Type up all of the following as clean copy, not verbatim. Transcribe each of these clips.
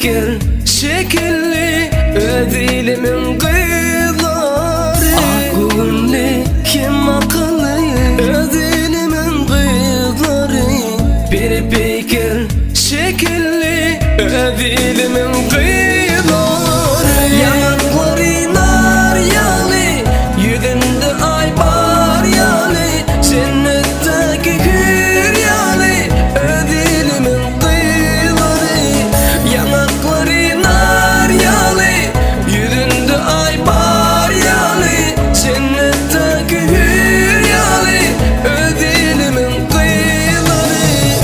bekir şekilli ödilimin kıyıları Akıllı kim akıllı ödilimin kıyıları Bir bekir şekilli ödilimin kıyıları Yanakları nar yalı yüzünde ay bar yalı Cennetteki hür yalı ödilimin kıyıları Yanakları nar yalı yüzünde ay bar yalı Cennetteki hür yalı ödilimin kıyıları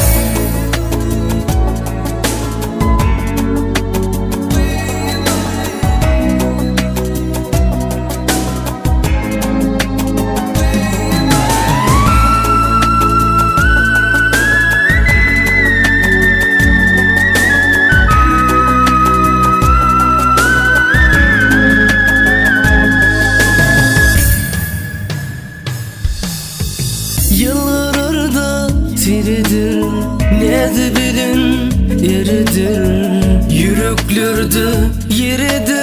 Yıllar orada tiridir, ne de bilin yeridir Yürüklürdü yeridir